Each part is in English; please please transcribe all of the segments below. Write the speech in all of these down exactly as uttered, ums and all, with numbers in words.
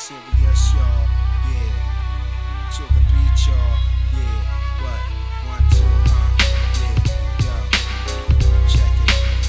Serious, y'all, yeah. To the beat, y'all, yeah. What? One, two, uh, yeah, yo. Check it.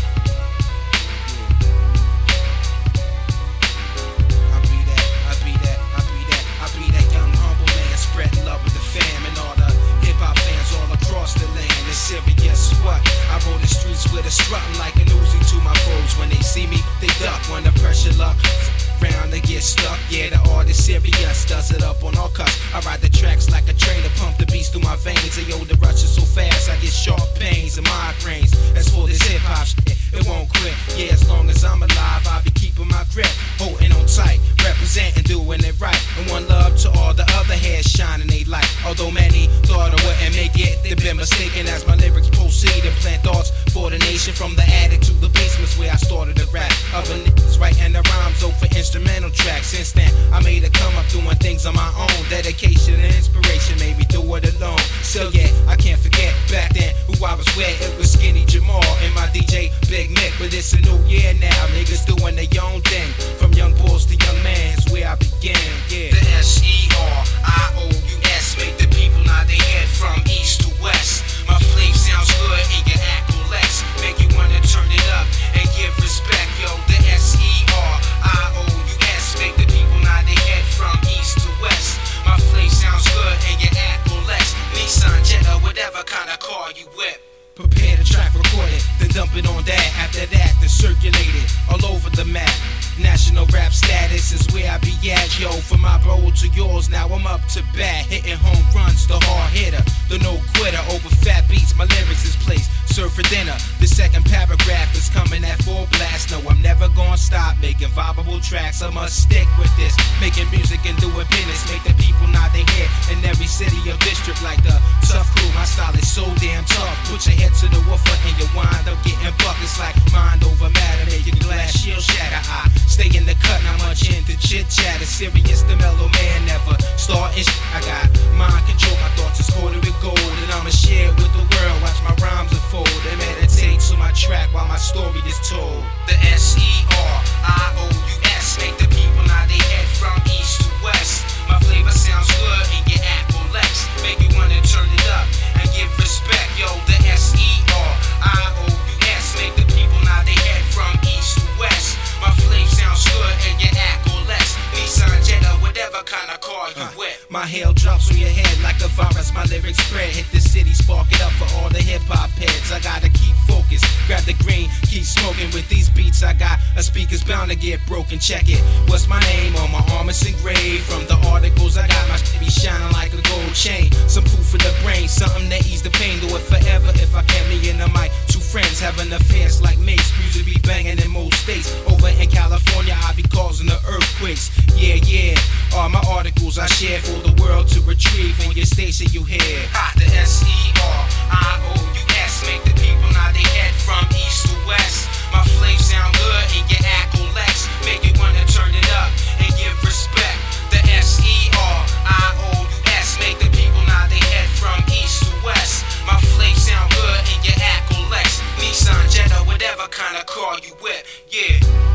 Yeah. I be that, I be that, I be that, I be that young humble man spreading love with the fam and all the hip hop fans all across the land. It's serious, what? I roll the streets with a strutting like an Uzi to my foes. When they see me, they duck when the pressure luck. Round they get stuck, yeah, the artist serious, does it up on all cuts. I ride the tracks like a train to pump the beats through my veins. And yo, the rush is so fast, I get sharp pains and migraines. As for this hip hop shit, it won't quit. Yeah, as long as I'm alive, I'll be keeping my grip, holding on tight, representing, doing it right. And one love to all the other heads shining they light. Although many thought I wouldn't make it, they've been mistaken as my lyrics proceed and plant thoughts for the nation. From the attic to the basements where I started to rap. Other niggas writing the rhymes over instrumental tracks. Since then, I made a come up doing things on my own. Dedication and inspiration made me do it alone. Still, yeah, I can't forget back then who I was with. It was Skinny Jamal and my D J Big Mick. But it's a new year now, niggas doing their own thing. From young boys to young men is where I began, yeah. The S E R I O U S make the people nod their head from east to west. My flavor sounds good and your accolades make you wanna turn it up and give respect, yo. The S E R I O U S make the people nod their head from east to west. My flavor sounds good and your accolades, Nissan Jetta, whatever kind of car you whip. Prepare the track, record it, then dump it on that. After that, then circulate it all over the map. National rap status is where I be at, yo. From my bro to yours, now I'm up to bat. Hitting home runs, the hard hitter, the no quitter. Over fat beats, my lyrics is placed. Serve for dinner, the second paragraph is coming at full blast. No, I'm never gonna stop making viable tracks. I must stick with this, making music and doing business. Make the people nod their head in every city or district like the tough crew. My style is so damn tough. Put your head to the woofer and you wind up getting buckets like mind over matter. Make your glass shield shatter. I stay in the cut, not much into chit chat. It's serious, the mellow man never starting shit. I got mind control, my thoughts is coated with gold, and I'ma share it with the world. Watch my rhymes unfold and meditate to my track while my story is told. The S E R I O U S make the people nod their head from east to west. My flavor sounds good and your accolades make you wanna turn it up and give respect, yo. The S E R I O U S make the people nod their head from east to west. My flavor sounds good and your accolades, Nissan Jetta, whatever kind of car you uh, with. My hail drops on your head like a virus, my lyrics spread. Hit the city, spark it up for all the hip hop heads. I gotta keep focused, grab the green, keep smoking. With these beats I got, a speaker's bound to get broken. Check it, what's my name on my arm is engraved. From the articles I got, my shit be shining like a gold chain. Some food for the brain, something that ease the pain. Do it forever if I can. Me and the mic, two friends having affairs like mates. Music be banging in most states. Over in California I be causing the earthquakes. Yeah, yeah, all my articles I share for the world to retrieve. On your station you hear hot, the S E R I O U S make the people nod their head from east to west. My flavor sound good and your accolades make you wanna turn it up and give respect. The S E R I O U S make the people nod their head from east to west. My flavor sound good and your accolades, Nissan Jetta, whatever kind of car you whip, yeah.